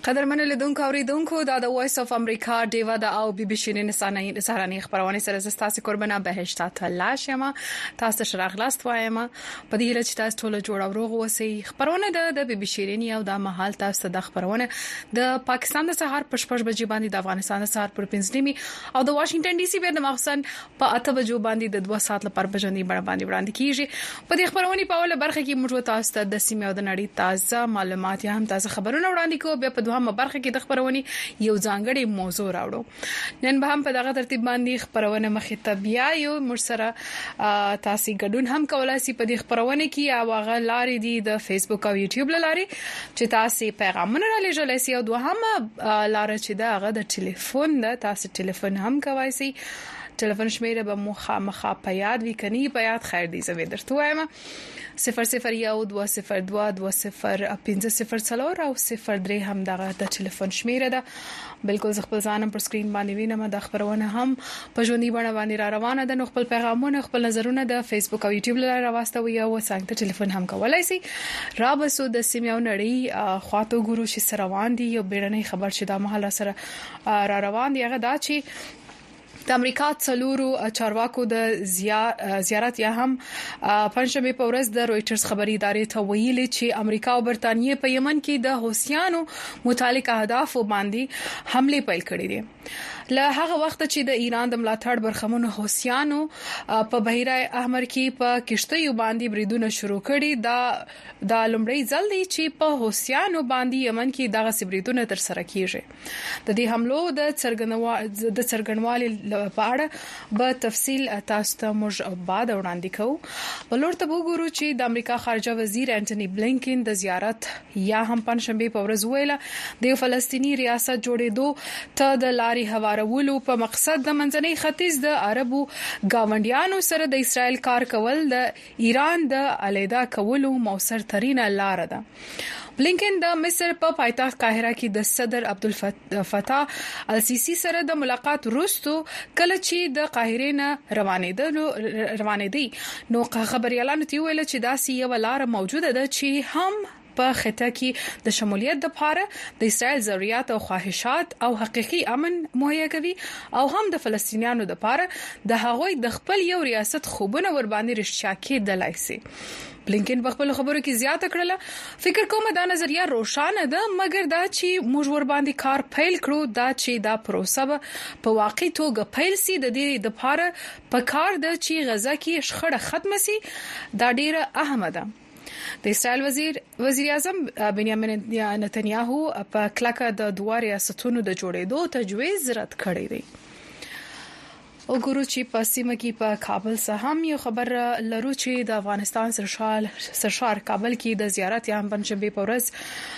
قدرمن لیدونکو اوریدونکو د وایس اف امریکا دیوا د او بي بي شيرین سارانی خبرونه سره زستاسي قربانه بهشت تلاش یم تاسو شرغلاست وایم په دې لچ تاسو ټول جوړ او روغ وسی خبرونه د بي بي شيرین یو د محل تاسو د خبرونه د پاکستان د سهار پښپښ بجې باندې د افغانستان د سهار پر 5 نیمه او د واشنگټن ډي سي بیر د مخسن په 8 بجو باندې د 2 ساعت لپاره بجنی باندې وړاندې کیږي په دې خبرونه په اوله برخه کې موږ تاسو ته د سیمه او د نړۍ تازه معلومات هم تاسو خبرونه وړاندې کوو بیا په دوه برخه کې د خبرونې یو ځانګړی موضوع راوړو نن به هم په دغه ترتیب باندې خبرونه مخې ته بیا یو مرسره تاسو ګډون هم کولای شئ په دې خبرونه کې او هغه لارې دي د فیسبوک او یوټیوب لارې چې تاسو پیغامونه را لېږلی شئ او دوه هم لارې چې دا هغه د ټلیفون د تاسو ټلیفون هم کوي شئ ټلیفون شمیره به مخه په یاد وی کني په یاد خیر دی زه درته وایم 0012022050 او 03 هم دغه د ټلیفون شمیره ده بالکل خپل ځانم پر سکرین باندې وینم د خبرونه هم په ژوندۍ باندې را روانه ده نو خپل پیغامونه خپل نظرونه د فیسبوک او یوټیوب لاره راوستوي او څنګه ټلیفون هم کولای شي را بسو د سیمه او نړۍ خواته ګورو چې سره روان دي یو بیرنۍ خبر چې د محل سره را روان دي هغه دا چې د امریکا څلورو چارواکو د زیارت یا هم پنځمه په ورځ د رويټرز خبري ادارې ته ویلي چې امریکا او برتانیې په یمن کې د حوثیانو متعلق اهداف باندې حمله پیل کړې دي له هغه وخت چې د ایران د ملاتړ برخمنو حوثیانو په بحیره احمر کې په کشتیو باندې بریدونه شروع کړي دا لومړی ځل دی چې په حوثیانو باندې یمن کې دغه بریدونه تر سره کیږي د دې حملو د څرګندوالي په اړه به تفصیل تاسو ته موږ بعد وړاندې کوو ولور ته وګورو چې د امریکا خارجه وزیر انټونی بلینکن د زیارت یا هم پنځمه په ورځ ویله د فلسطینی ریاست جوړېدو ته د لارې هوارولو په مقصد د منځنۍ ختیځ د عربو گاونډیانو سره د اسرائیل کار کول د ایران د علیحده کولو موثر ترینه لار ده بلینکن د مصر په پایتخت قاهره کې د صدر عبدالفتاح السیسی سره د ملاقات وروسته کله چې د قاهره نه روانېدي نو خبريالانو ته ویل چې دا یو لار موجوده ده چې هم په خطه کې د شمولیت د لپاره د اسرائیل ضرورت او خواهشات او حقيقي امن مهیا کوي او هم د فلسطینیانو د لپاره د هغوی د خپل یو ریاست خوبونه ور باندې رښتیا کېدلای شي بلینکن په خپل خبرو کې زیاته کړله فکر کوم دا نظریه روښانه ده مګر دا چې موږ ور باندې کار پیل کړو دا چې دا پروسه په واقعي توګه پیل سي د دې د لپاره په کار د چې غزا کې شخړه ختم سي دا ډیره اهمه ده د اسرائیل وزیر اعظم بنیامین نتنیاهو په کلکه د دوه ریاستونو د جوړېدو تجویز رد کړی دی او ګورو چې په سیمه کې په کابل څخه هم یو خبر لرو چې د افغانستان سرشار کابل کې د زیارت یا پنځمه په ورځ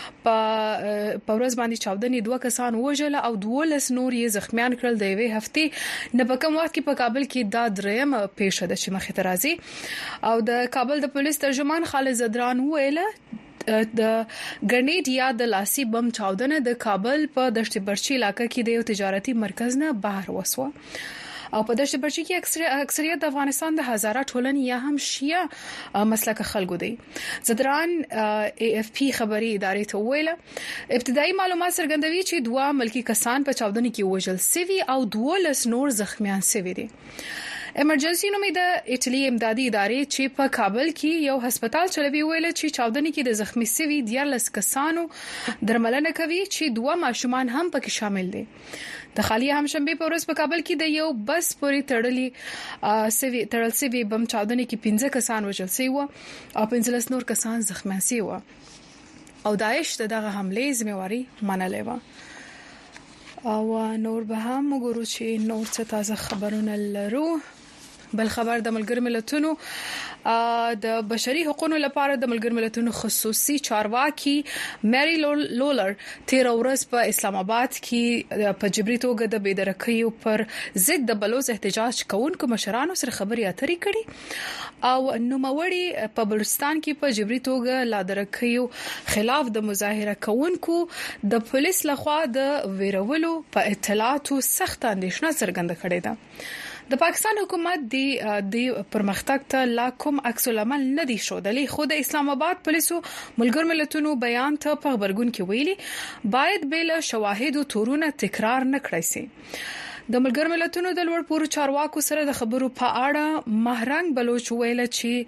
باندې چاودنې دوه کسان وژل او 12 نور یې زخمیان کړل د یوې هفتې نه په کوم وخت کې په کابل کې دا دریم پیښه ده چې مخې ته راځي او د کابل د پولیس ترجمان خالد زدران ویل د ګرنیډ یا د لاسي بم چاودنه د کابل په دشت برچی علاقې کې د یو تجارتي مرکز نه بهر وسوه او په دشت برچی کې اکثریت د افغانستان د هزاره ټولنې یا هم شیعه مسلک خلکو دي زدران AFP خبري ادارې ته ویل ابتدایي معلومات څرګندوي چې دوه ملکی کسان په چاودنه کې وژل شوي او 12 نور زخمیان شوي دي ایمرجنسي نومې د ایټالي امدادي ادارې چې په کابل کې یو هسپتال چلوي ویل چې چاودنې کې د زخمی شوي 14 کسانو درملنه کوي چې دوه ماشومان هم پکې شامل دي د خالی همشنبه په ورځ په کابل کې د یو بس پورې تړل سوي بم چاودنې کې 15 کسان وژل شوي او 15 نور کسان زخمیان شوي او داعش دغه حمله ذمہواری منلې و او نور به هم وګورو چې نور څه تازه خبرونه لرو بل خبر د ملګر ملتونو د بشري حقوقو لپاره د ملګر ملتونو خصوصي چارواکي مری لولر تیر ورځ په اسلام آباد کې په جبري توګه د بيدرکیو پر ضد د بلوز احتجاج کوونکو مشرانو سره خبري اترې کړي او نوموړي په بلوچستان کې په جبري توګه لادرکیو خلاف د مظاهره کوونکو د پولیس لخوا د ویرولو په اطلاعاتو سخت اندېښنه څرګنده کړې ده د پاکستان حکومت د پرمختګ ته لا کوم عکس العمل نه دی شودلې، خو د اسلام آباد پولیسو ملګر ملتونو بیان ته په خبرګون کې ویلي باید بل شواهد او تورونه تکرار نه کړی سي. د ملګر ملتونو د لوړ پوړو چارواکو سره د خبرو په اړه مهرنګ بلوچ ویل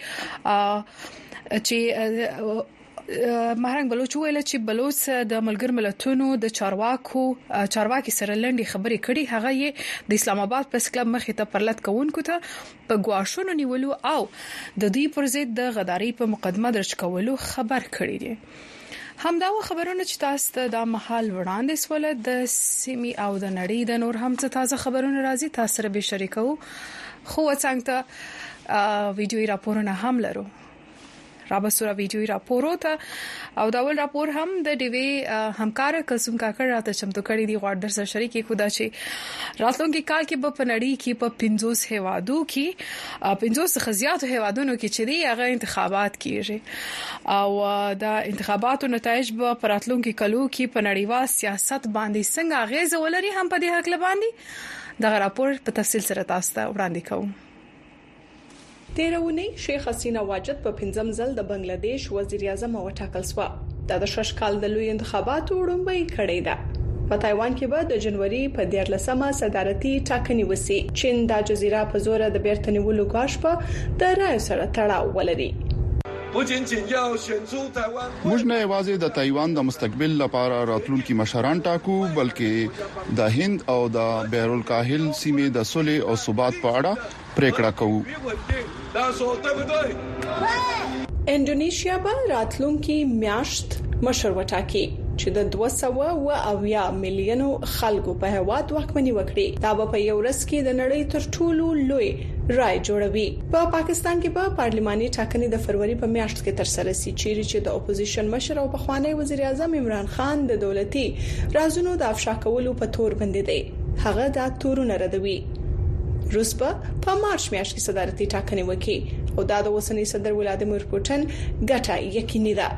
چې بلوچ د ملګر ملتونو د چارواکي سره لنډي خبرې کړي. هغه یې د اسلام آباد پریس کلب مخې ته پرلط کوونکو ته په ګواښونو نیولو او د دوی پر ضد د غداري په مقدمه درج کولو خبر کړي دي. همدا خبرونه چې تاسو ته د محل وړاندې سول د سیمي او د نړۍ د نور هم څه تازه خبرونه راځي تاسو سره به شریکو. خو څنګه ویډیوي راپورونه هم لرو رابسوره ویډیوي راپورو ته او دا ول راپور هم د ډیوی همکار قسم کاکړ راته چمتو کړی دی. غواړم در سره شریک کړم چې راتلونکي کال کې په نړۍ کې په 50 هیوادو کې 50 خزياتو هیوادونو کې چې دی هغه انتخابات کیږي او دا انتخاباتو نتایج به راتلونکي کلو کې په نړیوال سیاست باندې څنګه اغیزه ولري هم په دې حق باندې دا راپور په تفصیل سره تاسو ته وړاندې کوم. تیرونی شیخ حسینه واجد په 5م ځل د بنگلاديش وزیر اعظم وټاکل شو. د 6 کال د لوی انتخاباتو وړاندوي کړی ده. په تایوان کې به د جنوري په 14مه صدارتي ټاکنې وسی. چین د جزیره په زور د بیرتنیولو غاښ په د رای سره تړاو ولري. موږ نه یوازې د تایوان د مستقبل لپاره راتلونکي مشران ټاکو بلکې د هند او د بحرالکاهل سیمې د صلح او ثبات په اړه پریکړه کوو. انډونیشیا به راتلونکي میاشت مشر وټاکي چې د 290 میلیونو خلکو په هواد واکمني وکړي. دا په یو ورځ کې د نړۍ تر ټولو لوی رای جوړوي. په پاکستان کې به پارلماني ټاکنې د فروری په میاشت کې تر سره شي چې د اپوزیشن مشر او پخوانی وزیر اعظم عمران خان د دولتي رازونو د افشا کولو په تور باندې دی. هغه دا تورونه ردوي. روس په مارچ میاشت کې صدارتي ټاکنې وکړي او دا د اوسنی صدر ولادیمیر پوتین ګټه یقیني ده.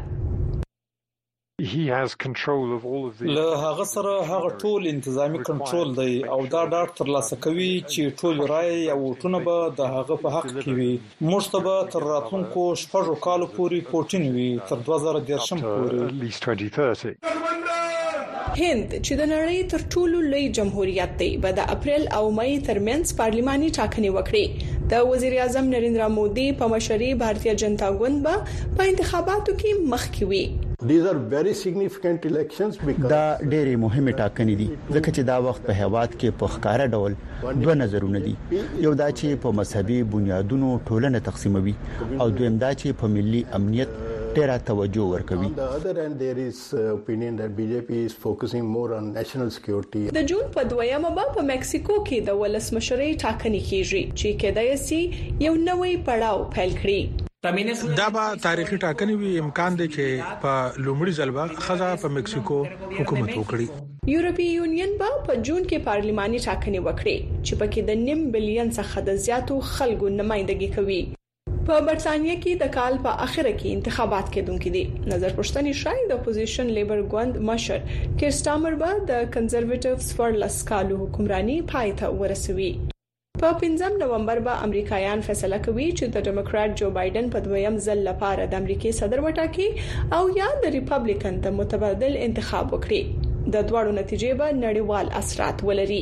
له هغه سره هغه ټول انتظامی کنټرول دی او دا ډاټ ترلاسه کوي چې ټول رای او ووټونه به د هغه په حق کې وي. موږ ته به تر راتلونکو 6 کالو پورې پوتین وي تر 2030 پورې. هند چې د نړۍ تر ټولو لوی جمهوریت دی به د اپریل او مئی ترمنځ پارلماني ټاکنې وکړي. د وزیر اعظم نریندرا مودي په مشرۍ بھارتیہ جنتا ګوند به په انتخاباتو کې مخکې وي. These are very significant elections because دا ډېرې مهمه ټاکنې دي ځکه چې دا وخت په هیواد کې په ښکارا ډول دوه نظرونه دي. یو دا چې په مذهبي بنیادونو ټولنه تقسیموي او دویم دا چې په ملي امنیت ډېره توجه ورکوي. On the other hand there is opinion that BJP is focusing more on national security. د جون په 2مه په مکسیکو کې د ولسمشرۍ ټاکنې کیږي چې کېدای شي یو نوې پړاو پیل کړي. دا به تاریخي ټاکنې وي. امکان دی چې په لومړي ځل به خزا په مکسیکو حکومت وکړي. یورپی یونین به په جون کې پارلماني ټاکنې وکړي چې پکې د 9 بلین څخه د زیاتو خلکو نمائندګي کوي. په برتانیې کې د کال په اخره کې انتخابات کېدونکي دي. نظر پښتنې شای د اپوزیشن لیبر ګوند مشر کیر سټامر به د کنزرویټیوز فور لس کالو حکمرانی پای ته ورسوي. په 5 نومبر به امریکایان فیصله کوي چې د ډیموکرات جو بایدن په دویم ځل لپاره د امریکای صدر وټاکي او یا د ریپبلیکن د متبادل انتخاب وکړي. د دوړو نتیجې به نړیوال اثرات ولري.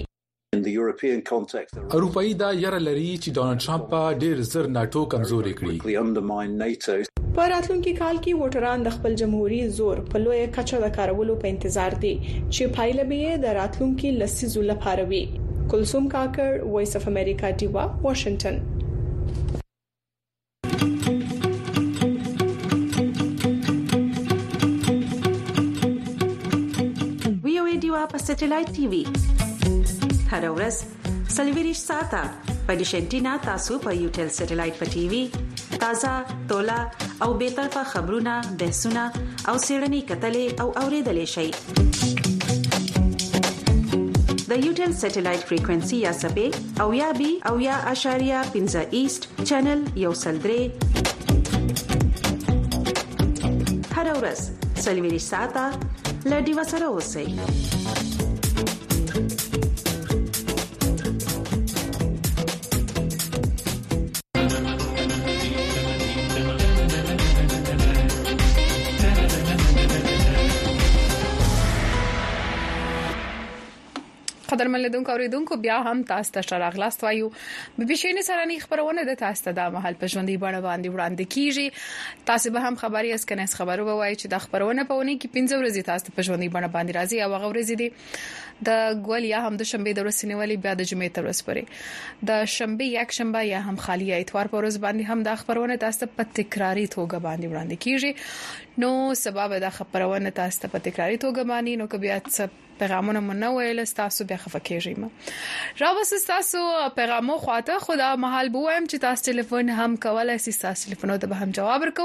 اروپایي دا یره لري چې ډونالد ټرمپ په ډیر زر ناتو کمزوري کړي. په راتلونکي کال کې ووټران د خپل جمهوریت زور په لوی کچه د کارولو په انتظار دي چې پایله به د راتلونکي لسیزو لپاره وي. کلثوم کاکړ، وایس اف امریکا، ډیوا، واشنگټن. وی او ای ډیوا په سټلایټ ټي وي هر ورځ سلیویریش ساته په ډیشنټینا تاسو په یوټل سټلایټ په ټي وي تازه تولا او به طرفه خبرونه، بحثونه او سیړنی کتلې او اوریدلې شي. د یوټل سټلایټ فریکوئنسي یا سپې او یا بي او یا اشاریه 15 ایست چینل یو سلدري هر ورځ سلیویریش ساته لډي وسره اوسئ. قدرمن لیدونکو اوریدونکو بیا هم تاسو ته شراغلاست وایو به بشینه سره نه خبرونه د تاسو ته د محل په ژوندۍ بڼه باندې وړاندې کیږي تاسو به هم خبري اس کنه خبرو به وایي چې د خبرونه په ونی کې 15 ورځې تاسو په ژوندۍ بڼه باندې راځي او هغه ورځې دي د ګولیا هم د شنبه د ورځې نیولې بیا د جمعې تر ورځې پورې د شنبه یک شنبه یا هم خالی اتوار پر ورځ باندې هم د خبرونه تاسو په تکراری توګه باندې وړاندې کیږي نو سبب د خبرونه تاسو په تکراری توګه باندې نو کبي ات پیغامونه منویل تاسو بیا خفکیږئ را وسه تاسو پیغامو خواته خدا محل بوم چې تاسو ټلیفون هم کولای شئ تاسو ټلیفون ته به هم جواب ورکو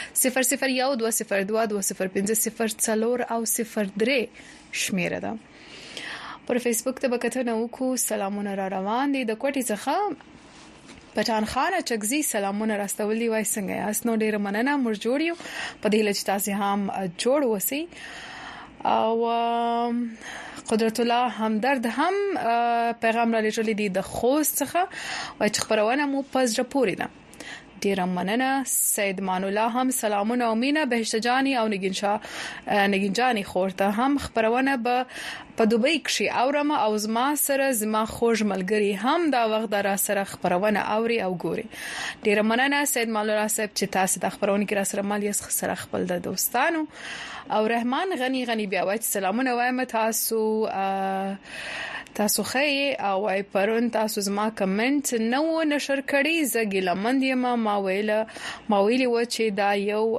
0012022050 او 03 شمیره ده پر فیسبوک ته وکټنه وکړو سلامونه را روان دي د کوټي څخه پټان خان چغزي سلامونه راستولي وای څنګه یاست نو ډیر مننه مر جوړیو په دې لچ تاسو هم جوړ وسی او قدرت الله همدرد هم پیغام را لېږلی دی د خوست څخه او چې خبرونه مو پز راپورې ده ډیر مننه سید مان الله هم سلامونه او مینه بهشت جانی او نگین جانی خورته هم خبرونه په دوبۍ کې اورم او زما سره زما خوږ ملګری هم دا وخت را سره خبرونه اوري او ګوري ډیر مننه سید مان الله صاحب چې تاسو د خبرونه کې را سره مال یې سره خپل د دوستانو او رحمان غنی بیا وایي سلامونه وایم تاسو خی او وايي پرون تاسو زما کمنټ نو نشر کړی زګیل مند ما ویلی و چې دا یو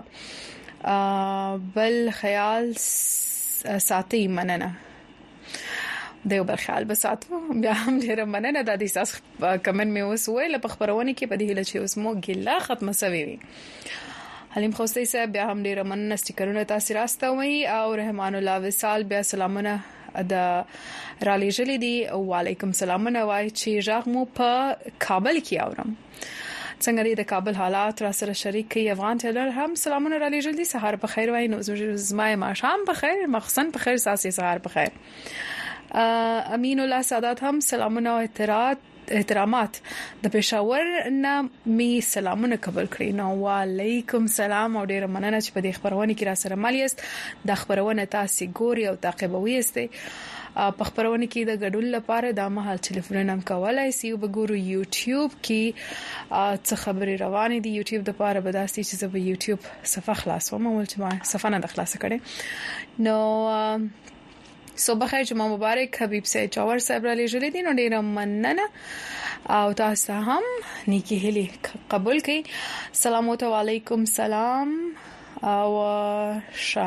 بل خیال ساتي مننه دیو بل خیال بساتو بیا هم ډیر مننه د دې تاسو کمنټ مې وسوي په خبرونه کې په دې هله چې اوس مو ګیلا ختمه سوي حلیم خوستي صاحب بیا هم ډیر مننه سټیکرونه تاسو راستوي او رحمان الله وصال بیا سلامونه د رالي جلی دی وعلیکم سلامونه وای چې راغمو په کابل کې اورم څنګه د کابل حالات را سره شریک کی افغان ټلر هم سلامونه رالي جلی سحر په خیر وای نو زمای ما شام په خیر مخصن په خیر ساسي سحر په خیر امین الله سادات هم سلامونه او احترامات د پېښور نه می سلامونه قبول کړی نو وعلیکم سلام او ډیر مننه چې په دې خبرونه کې را سره مالیست د خبرونه تاسو ګوري او تعقیبوي استي په خبرونه کې د ګډون لپاره د مهال ټلیفون نم کولای شئ او وګورئ یوټیوب کې څه خبري روانې دي یوټیوب د لپاره بداسي چې په یوټیوب صفحه خلاصوم او چې ما صفحه نه خلاص کړې نو صبح خیر جمعه مبارک حبیب سید جوهر صاحب را لېږلې دي نو ډیر مننه او تاسو هم نیکی هلي قبول کړئ سلام علیکم سلام او شا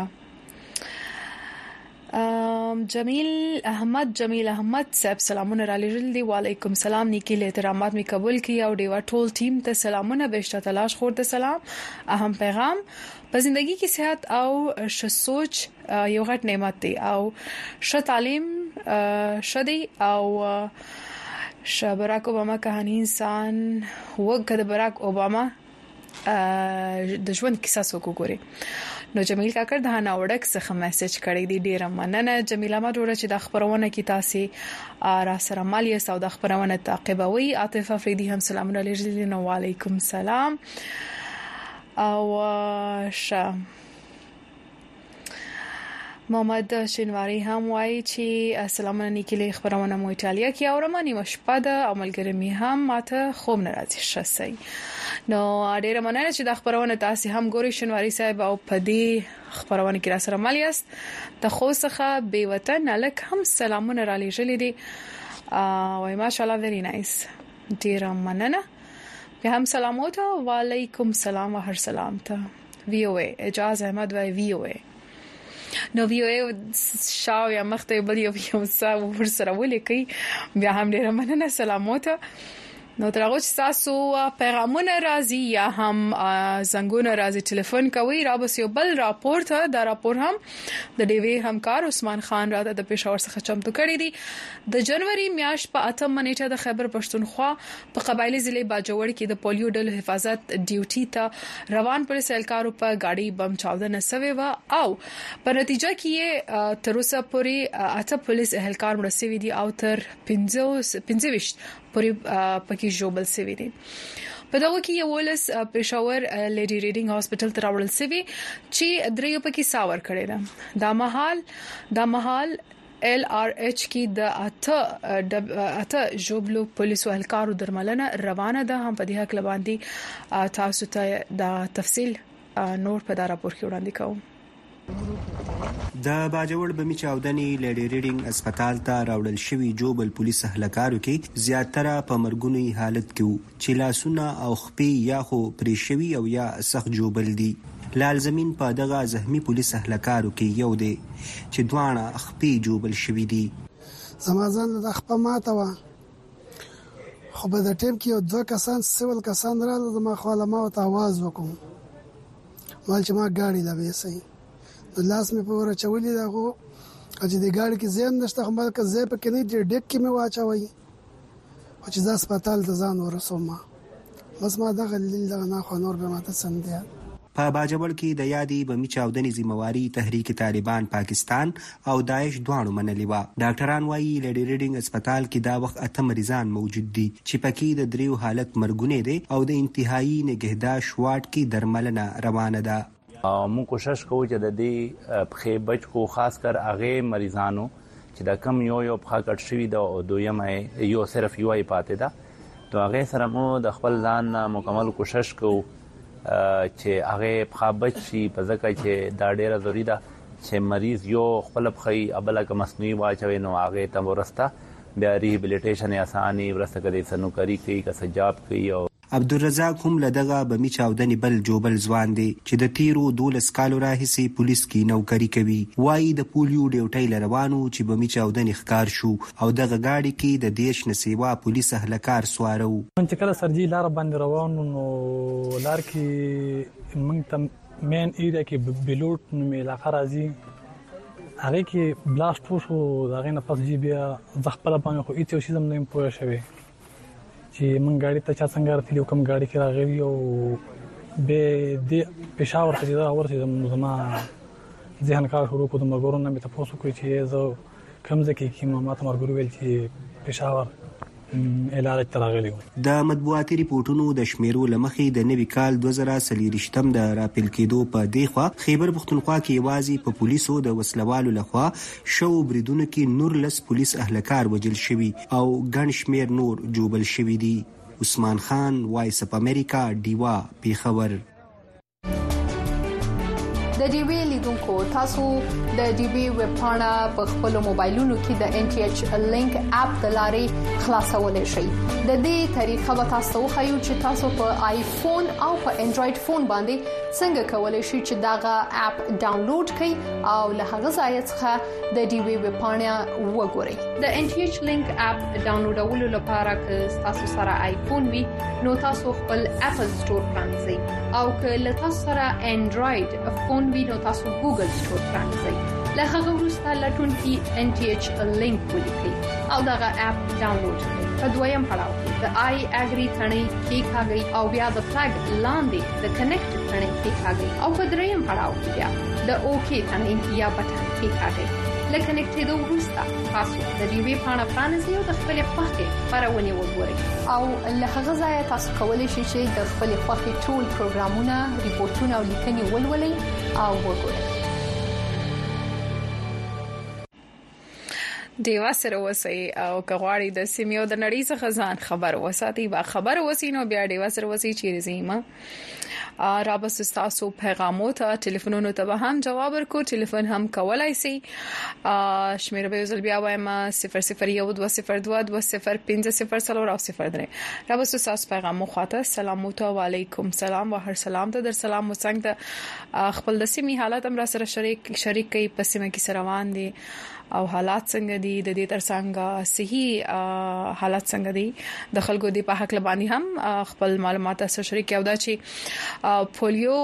جمیل احمد صاحب سلامونه را لېږل دي وعلیکم سلام نیکی له احترامات می قبول کړئ او ډیوا ټول ټیم ته سلامونه بهشته تلاش خورده سلام اهم پیغام په ژوندۍ کې صحت او ښه سوچ یو غټ نعمت دی او ښه تعلیم شدي او براک اوباما کہانی انسان وګړه براک اوباما د ژوند کیسه وګوري نو جمیل کاکر د هانا وړک څخه میسج کړی دی ډیر مننه جمیله ما ډوره چې د خبرونه کې تاسو را سره مالی او د خبرونه تعقیبوي عاطفه افریدي هم سلام علیکم نو وعلیکم سلام او شا محمد شینواری هم وایي چې السلام علیکم له خبرونه مو ایتالیا کې اورم نیمه شپه د عملګری می هم ماته خوب ناراضي شسي نو ډیره مننه چې د خبرونه تاسو هم ګوري شینواری صاحب او پدی خبرونه کې را سره مالیاست د خو څخه بي وطن الک هم سلامونه را لېږلې دي او ماشاءالله ویری نایس ډیره مننه به هم سلامات وعلیکم سلام و هر سلام ته وی او اجازه احمد وای وی او نو وی او شاو یا مخته بل یو ور سره ولیکي بیا هم ډیره مننه سلامات نو ترغه چې تاسو پیغامونه راځي یا هم زنګونه راځي ټلیفون کوي را بس یو بل راپورټ دا راپور هم د ډیوی همکار عثمان خان راته د پېښور څخه چمتو کړی دی د جنوري میاشت په 8 منېټه د خیبر پښتونخوا په قبایلی ضلع باجوړ کې د پولیو ډلو حفاظت ډیوټي ته روان پولیس اهلکارو په گاډي بم چاودنه سوي و او په نتیجه کې تر اوسه پورې 8 پولیس اهلکار مړ شوي دي او تر 25 پوری پکې جوبل سوي دي په دغه کې یو ولس پېښور لیډي ریډینګ هاسپټل ته راوړل سوي چې دریو پکې ساور کړي ده دا محال LRH کې د اته جوبلو پولیسو اهلکارو درملنه روانه ده. هم په دې حق لباندې تاسو ته د تفصیل نور په دا راپور کې وړاندې کوم. د باجوړ بمی چاودنې لډي ریډینګ هسپتال ته راوړل شوی جوبل پولیس اهلکارو کې زیاتره په مرګونی حالت کې چې لاسونه او خپې یا خو پریشوي او یا سخت جوبل دي. لالزمین په دغه زخمی پولیس اهلکارو کې یو دی چې دوانه خپې جوبل شوی دي. زمازان د خپه ماته و خو په د ټیم کې یو دوه کسان سیول کسان راغله د ما خاله ما ته आवाज وکم مال چې ما ګاډي لا وېسې د لاس مې په ور چولې دا خو چې د ګاډي کې زین نشته خو مال کې زې په کې نه ډېک کې مې واچوي او چې ځا هسپتال ته ځان ورسوم بس ما دغه لیل دغه نه خو نور به ماته سندیا. په باجوړ کې د یادې بمی چاودنې ذمہواری تحریک طالبان پاکستان او داعش دوانو منلې و. ډاکټران وایي لډي ریډینګ هسپتال کې دا وخت 8 مریضان موجود دي چې پکې د دریو حالت مرګونه دي او د انتهایی نگهداشت واټ کې درملنه روانه ده. مو کوشش کوو چې د دې په بچ کو خاص کر هغه مریضانو چې دا کم یو په کټ شوی دا او دویمه یو صرف یو پاتې ده تو هغه سره مو د خپل ځان مکمل کوشش کوو چې هغه په بچ شي په ځکه چې دا ډیره ضروری ده چې مریض یو خپل بخي ابله ک مصنوعي واچوي نو هغه ته ورسته بیا ریهابلیټیشن اساني ورسته کوي سنوکاری کوي که سجاب کوي. او عبدالرزاق هم لدغه بمی چاودنې بل جوبل ځوان دی چې د تیرو 12 کالو راهیسې پولیس کې نوکری کوي. وایي د پولیو ډیوټي روانو چې بمی چاودنې ښکار شو او دغه گاډي کې د دیش نسیوا پولیس اهلکار سوارو. چې کله سرجی لار باندې روانو نو لار کې موږ ته مین ایریا کې بلوټ نو علاقه راځي هغه کې بلاست وشو دغه نه پس جی بیا ځخپل باندې خو ایته شي زم نه پوه شوی چې مونږ غاډي ته چا څنګه راتلی کوم غاډي کې راغلی او به د پېښور ته دا ورته زما ځهن کار شروع په مرګورو نه مې تاسو کوی چې زه کوم ځکه کې ما ته مرګورو ویل چې پېښور اعلان تراغلی. د مطبوعاتي ریپورتونو د شمیرو لمخې د نوي کال 2023 د راپیل کېدو په دیخوا خیبر پختونخوا کې یوازې په پولیسو د وسلوالو لخوا شو بریدونو کې نور لس پولیس اهلکار وجل شوي او ګڼ شمیر نور جوبل شوي دي. عثمان خان، وایس اپ امریکا، ډیوا، پیښور. د ډي وی لیدونکو تاسو د ډي وی ویب پاڼه په خپل موبایلونو کې د ان ټي ایچ لینک اپ د لارې خلاصولای شئ. د دې طریقه به تاسو خو چې تاسو په آیفون او په انډراید فون باندې څنګه کولای شئ چې داغه اپ ډاونلوډ کړئ او له هغه ځای څخه د ډي وی ویب پاڼه وګورئ. د ان ټي ایچ لینک اپ ډاونلوډولو لپاره که تاسو سره آیفون وي نو تاسو خپل اپل سٹور پرانځئ او که له تاسو سره انډراید فون وي نو تاسو ګوګل سٹور پرانځئ. له هغه وروسته لټون کې ان ټي ایچ لینک ولیکئ او دغه اپ ډاونلوډ کړئ. په دویم پړاو کې د آی اګری ثنې کې کاږي او بیا د فلګ لاندې د کنیکټ ثنې کې کاږي او په دریم پړاو کې بیا د اوکی ثنې یا بټن کې کاږي. لکه کنیکټ دوه وروسته تاسو د ډي وی پاڼه پرانیزئ او د خپل خوښې خبرونه وګورئ او له هغه ځای تاسو کولی شئ چې د خپل خوښې ټول پروګرامونه، ریپورتونه او لیکنې ولولئ او وګورئ. دیوا سره وسی او کغواړي د سیمیو د نړۍ څخه ځان خبر وساتي با خبر وسینو بیا دیوا سره وسی چیرې زیمه رابطه تاسو پیغامو ته ټلیفونونو ته هم جواب ورکو. ټلیفون هم کولای شي شمیره به زل بیا وایم 0012022050 او 03 رابطه تاسو پیغامو خاطر سلام علیکم سلام و هر سلام ته در سلام وسنګ خپل د سیمې حالت هم را سره شریک کوي پسمه کې روان دي او حالات څنګه دي د دې ترڅنګ صحیح حالات څنګه دي د خلکو دی په حق لبانی هم خپل معلومات سره شریک یو دا چې پولیو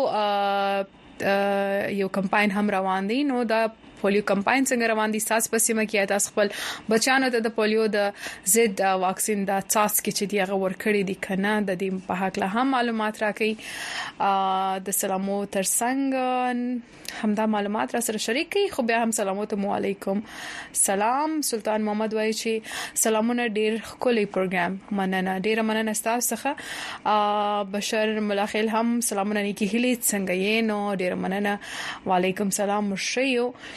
یو کمپاین هم روان دي. نو دا پولیو کمپاین څنګه روان دي ساس پسیمه کې تاسو خپل بچانو ته د پولیو د ضد واکسین د تاسو کې چې دیغه ورکړی دي کنه د دې په حق له هم معلومات راکړي. د سلامو ترڅنګ همدا معلومات را سره شریک کړي. خو بیا هم سلامات علیکم سلام. سلطان محمد وایي چې سلامونه ډیر خولي پروګرام مننه ډیر مننه تاسو څخه. بشر ملاخیل هم سلامونه نیکی هلي څنګه یې نو ډیر مننه وعلیکم سلام مشیو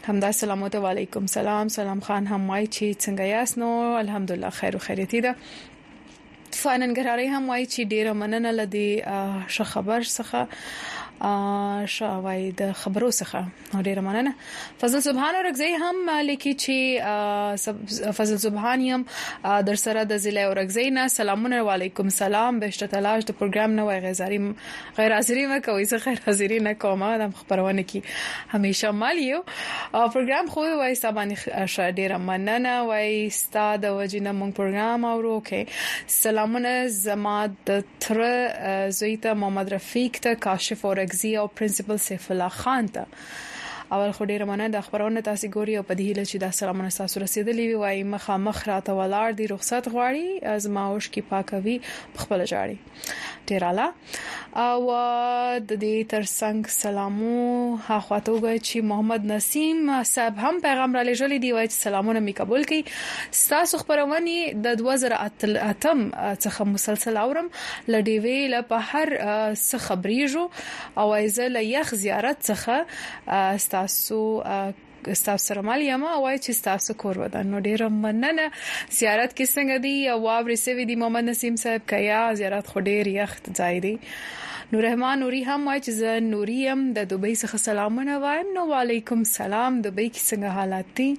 همدا سلامات علیکم سلام خان هم وای چې څنګه یاست نو الحمدلله خیر او خیریت ده فاننګراري هم وای چې ډیره مننه لدی ش خبر څخه شاوای د خبرو څخه ډیره مننه فضل سبحان اورګزی هم لیکي چې فضل سبحان هم در سره د ضلع اورګزی نه سلامونه علیکم سلام بهشته تلاش د پروګرام نه وای غیر حاضری مکوې زه خیر حاضری نه کوم د خبرونه کی همیشه مالیو پروګرام خو وای سبانه ډیره مننه وای استاد وجنه مونږ پروګرام اورو کې سلامونه زما د تر زویته محمد رفیق ته کاشف اورګزی او پرنسپل سیف الله خان ته اول خو ډیره مننه د خبرونه تاسو ګوري او په دې هیله چې د سلامونه تاسو رسیدلی وي مخامخ راته ولار دي رخصت غواړي از ماوش کی پاکوي خپل جاړي ډیراله او د دې ترڅنګ سلامو هاخواته وګورئ چې محمد نسیم صاحب هم پیغام را لېږلی دی وایي سلامونه می قبول کړي تاسو خبرونه د 2008 څخه مسلسل اورم لډیوی له په هر څه خبرېجو او ایزه یخ زیارت څخه تاسو سره مالیه ما وای چې تاسو کور ودان نو ډیره مننه زیارت کې څنګه دی او واوري سوي دی محمد نسیم صاحب کیا زیارت خو ډیر یخت ځای دی نور رحمان نوري هم وای چې ز نوریم د دوبۍ څخه سلامونه وایم نو وعلیکم سلام دوبۍ کې څنګه حالات دي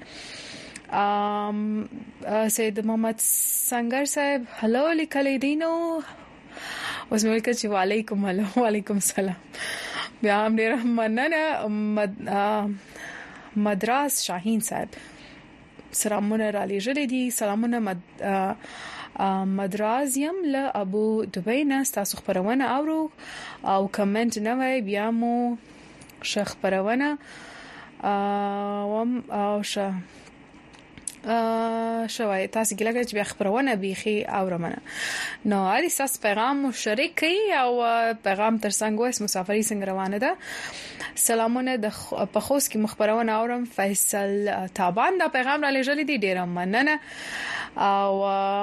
سید محمد سنگر صاحب هلو لیکلی دی نو اوس مې وکړ چې وعلیکم هلو وعلیکم سلام بیا هم ډیر مننه مدراس شاهین صاحب سلامونه را لېږلي دي سلامونه مدراس یم له ابو دبی نه تاسو خبرونه اورو او کمنټ نه وای بیا مو شخ خبرونه او شوای تاسو ګلګه چې خبرونه بيخي اورمنه نو علي ساس پیغام شریک او پیغام ترڅنګ وس مسافرۍ څنګه روانه ده سلامونه د پخوس کې مخبرونه اورم فیصل تابان دا پیغام را لېږلی دی ډیره مننه او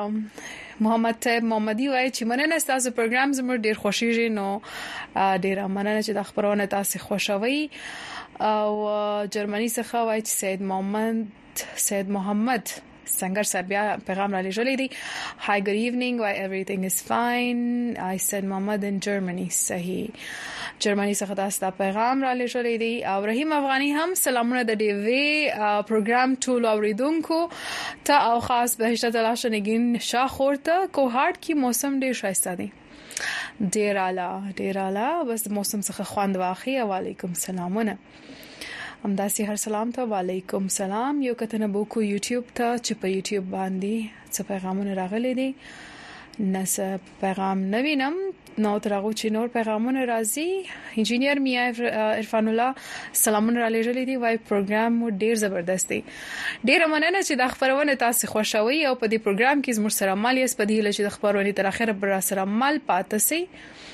محمدي وای چې مننه تاسو پروګرام زموږ ډیر خوشیږي نو ډیره مننه چې د خبرونه تاسو خوشوي او جرمني څخه وای چې سید محمد سنگر صاحب پیغام را لېږلی دی hi good evening why everything is fine I said Mohammed in Germany صحیح جرمني څخه تاسو پیغام را لېږلی دی او رحیم افغاني هم سلامونه د ډي وی پروګرام ټول اوریدونکو ته او خاص بهشته تلاش نگین شاخورته کوهارد کی موسم ډیر شایسته دی ډیر اعلی بس موسم څخه خوند واخی وعلیکم سلامونه همداسي هر سلام ته وعلیکم سلام یو کتنه بوکو یوټیوب ته چې په یوټیوب باندې څه پیغامونه راغلي دي نس پیغام نوینم نو ترغه چې نور پیغامونه راځي انجینیر میا عرفان الله سلامونه را لېږلي دي وای پروګرام ډیر زبردست دی ډیر مننه چې د خبرونه تاسو خوشوي او په دې پروګرام کې زموږ سره مالیه سپدیله چې د خبرونه تر اخره بر سره مال پاتې سي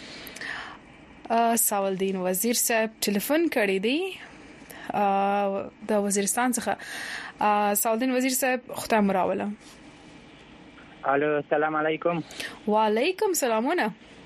ساولدین وزیر صاحب ټلیفون کړی دی د وزیرستان څخه ساولدین وزیر صاحب ختم راوله الو السلام علیکم وعلیکم سلامونه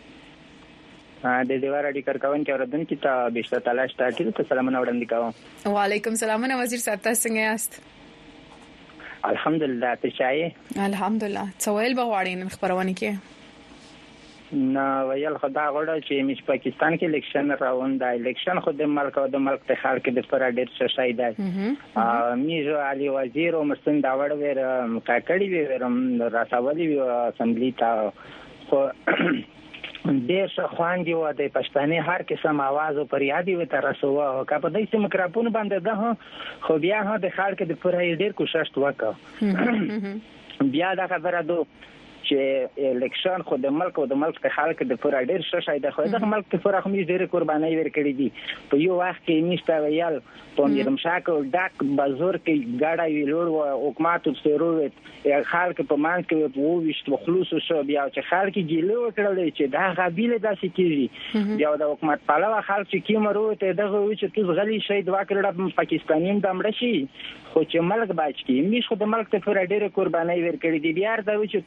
د دیوار اډی کارکون کې اوردونکو ته بهشته تلاش ته ته سلامونه وړاندې کوم وعلیکم سلامونه وزیر صاحب تاسو څنګه یاست الحمدلله ته شایې الحمدلله څویل بغواړي نن خبرونه کې نو ویل خدا غوړه چې مش پاکستان کې الیکشن راوند دی الیکشن خو د ملک او د ملک ته خلک د پر ډیر څه شای دی میزو علي وزیر او مستند دا وړ ور کاکړی ورم راساولي اسمبلی ته خو ډیر څه خواندي و د پښتني هر قسم आवाज او پریادي و تر رسوه کا په دې سم مایکروفون باندې ده خو بیا هم د خلک د پر ډیر کوشش وکړه بیا دا خبره ده چې الیکشن خو د ملک او د ملک ته خلک د پر ډیر شای د خو د ملک ته پر خو ډیر قرباني ورکړي دي په یو وخت کې نشته ویل په میرم شاکو ډاک بازار کې ګاډه ویلور او حکومت سروت خلک په مان کې په وښت خلوص شو بیا چې خلک ګیلو کړل چې دا غبیله داسې کیږي بیا د حکومت پالوا خلک چې مروت دغه چې توس غلي شي د واکړه پاکستانیم دمړ شي خو چې ملک باج کې میش خو د ملک ته پر ډیر قرباني ورکړي دي بیا دا چې توس کریم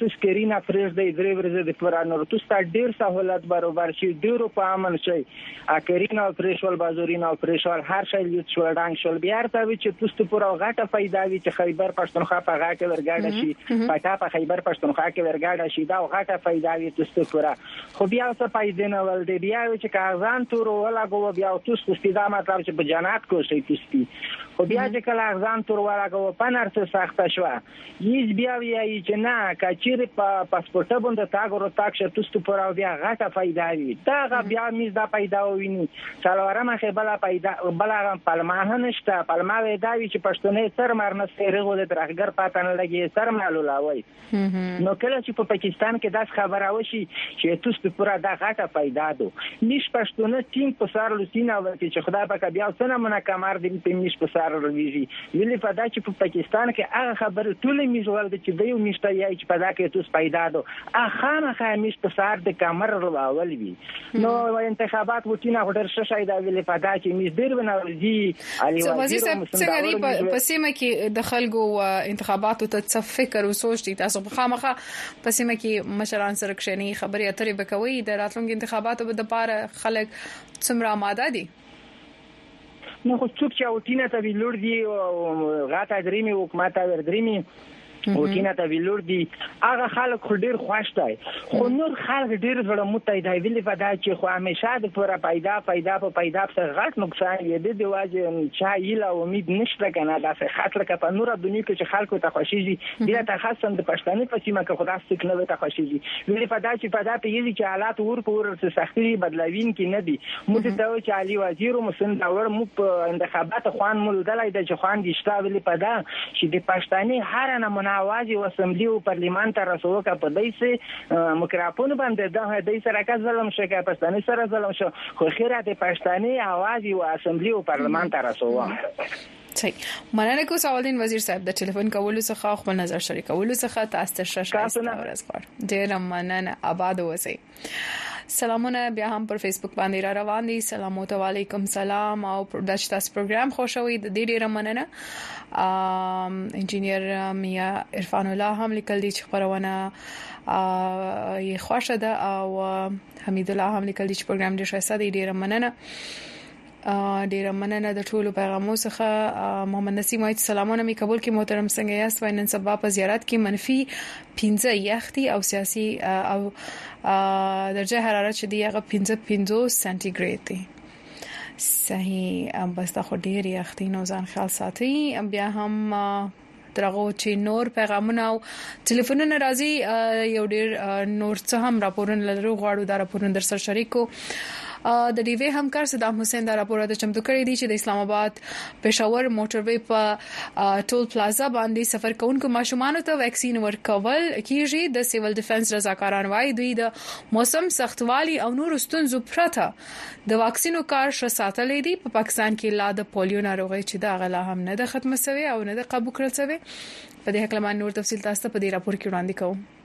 وینه فریز دی 3 ورځې د پرانو رتوستا ډیر سہولت برابر شي ډیرو په امن شي اکرین او پریشول بازورین او پریشول هر شی یو څوړانګ شول بیا ته چې تاسو پورا غټه فائدہ وی چې خیبر پښتونخوا په غاټه ورګاډه شي پټا په خیبر پښتونخوا کې ورګاډه شي دا غټه فائدہ وی تاسو پورا خو بیا څه فائدې نه ول دی بیا چې کاغذان تور ولا غو بیا تاسو دا مطلب چې په جنات کو شي تاسو خو بیا چې کله اغزان تور ورغو په نرسه سخته شو هیڅ بیا وی چې نه کچیر په پاسپورت باندې تاګورو تاکشه تاسو پر او بیا غټه فائدہ وي دا بیا میز دا پیدا ویني څلورمه خبره پیدا بلا پلمانه نشته پلمانه دا وی چې پښتونې سر مرنه سره غو د درغګر پاتن لګي سر معلولاوي نو کله چې په پاکستان کې داس خبره وشي چې تاسو پر دا غټه فائدہ دو نش پښتونه تیم په سر لسینا ورته چې خدای پاک بیا څنګه مونږه کمر دې په نش په رويږي ویلي په دا چې په پاکستان کې هغه خبره ټول میزول د چې دیو میشته یای چې په دا کې توس پیدا دو اخانه خامش په سار د کمر راول وی نو انتخابات وټینا هډر شې دا ویلي په دا چې میز ډیر وناوږي علي وزیر څنګه په سیمه کې د خلکو انتخاباتو ته څه فکر او سوچ دي تاسو په خامخه په سیمه کې مشران سره کښنی خبري اترې بکوي د راتلونکو انتخاباتو د لپاره خلک څومره آماده دي نو خو څوک چې اوټینه ته ویلور دی او غاټه درېمي حکومت ور درېمي اوټینه ته ویلور دی هغه خلک ډیر خوښ دي خو نور خلک ډیر زړه متای دی ویلي په دا چې خو همیشه د پوره پیدا سره غټ نقصان یې د واجب چا یلا امید نشته کنه دا څه خاطر کې په نور دنیا کې چې خلکو ته خوشيږي بیا ته خاصه د پښتني په سیمه کې خدا ستک نه ته خوشيږي ویلي په دا چې په دا په یوه کې حالات ور څه سختي بدلوین کې نه دي موږ ته چې علي وزیر مسند اور مو په انتخابات خوان مولدلای د خوان دشتا ویلي په دا چې د پښتني هر نمونه आवाज او اسمبلی او پارلیمان ته رسوو کا په دایسه مکرافون باندې د دای سره کا ظلم شګه پښتني سره ظلم شو خو خیره د پښتني आवाज او اسمبلی او پارلیمان ته رسوو صحیح مننه کو سوالین وزیر صاحب د ټلیفون کولو څخه خپل نظر شریکولو څخه تاسو ته شکایت ورسپار ډیر مننه آباد اوسئ سلامونه بیا هم پر فیسبوک باندې را روان دي سلام علیکم سلام او د تاسو پروګرام خوشوي د دې ډیره مننه انجینیر میا عرفان الله هم لیکل دي چې خبرونه یې خوښه ده او حمید الله هم لیکل دي چې پروګرام ډیر ښه دی ډیره مننه ډیره مننه د ټولو پیغامونو څخه محمد نسیم وايي سلامونه می قبول کی محترم څنګه یاست وای نن سبا په زیارت کې منفي 15 یختی او سیاسي او درجه حرارت شدي هغه 15 سانتیګریډ دی صحیح بس دا خو ډیر یختی نو ځان خیال ساتي بیا هم درغه چې نور پیغامونه او ټلیفونونه راځي یو ډیر نور څه هم راپورونه لرو غواړو دا راپورونه در سره شریکو د ډیوی همکار صدام حسین دا راپور د چمتو کړی دی چې د اسلام آباد پېښور موټروي په ټول پلازا باندې سفر کوونکو ماشومان ته ویکسین ورکول کیږي د سیول ډیفنس رضاکاران وايي دوی د موسم سختوالي او نور ستونزو پرته د واکسینو کار ش ساتلې دي په پاکستان کې لا د پولیو ناروغي چې دا غلا هم نه د ختمه شوی او نه د قابو کړل شوی په دې حق لمن نور تفصیل تاسو په دې راپور کې وړاندې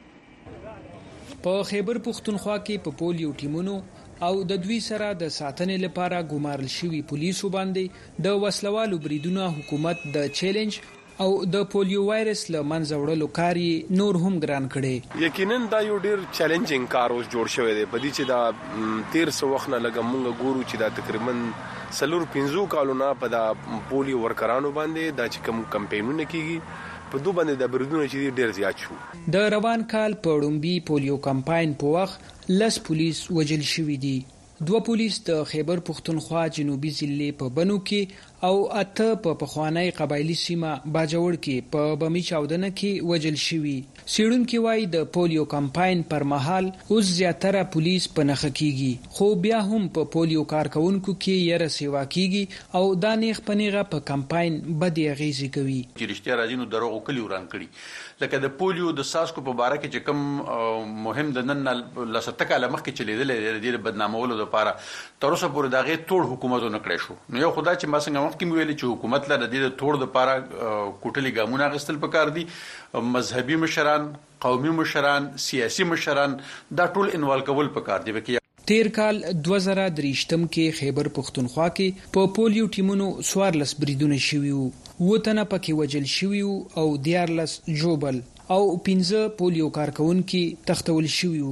کوم په خیبر پختونخوا کې په پولیو ټیمونو او د دوی سره د ساتنې لپاره ګمارل شوی پولیسو باندې د وسلوالو بریدونو حکومت د چیلنج او د پولیو وایرس له منځه وړلو کاری نور هم ګران کړي یقینا دا یو ډیر چیلنجینګ کار اوس جوړ شوی دی په دې چې دا 1300 وخت نه لګمږه ګورو چې دا تقریبا 4-5 کالونه په دا پولیو ورکرانو باندې دا چې کوم کمپاینونه کیږي په دوه باندې د بریدونو چې ډیر زیات شو د روان کال په وړومبي پولیو کمپاین په وخت لس پولیس وجل شوی دي 2 پولیس د خیبر پختونخوا جنوبي ضلع په بنو کې او 8 په پخوانی قبایلی سیمه باجوړ کې په بمی چاودنه کې وجل شوی سیړونکو وايي د پولیو کمپاین پر مهال اوس زیاتره پولیس په نخ کېږي خو بیا هم په پولیو کارکونکو کې یره سیوا کېږي او د نیغ پنیغه په کمپاین بدی غیزي کوي چې رښتیا راځي نو دروغ کلی وران کړي لکه د پولیو د ساسکو په باره کې چې کوم مهم د نن لسټکه لمخ کې چلیدل د بدنامولو لپاره تر اوسه پورې دغه ټول حکومتونه کړی شو نو یو خدای چې ما څنګه وخت کې ویل چې حکومت لاره د ټول لپاره کوټلي ګامونه غستل پکار دي مذهبي مشران قومي مشران سیاسي مشران دا ټول انوال کول پکار دي تیر کال 2023 کې خیبر پختونخوا کې په پولیو ټیمونو 14 بریدونه شوي وو تنه پکې وجل شوي او 14 جوبل او 15 پولیو کارکونکو تختول شوی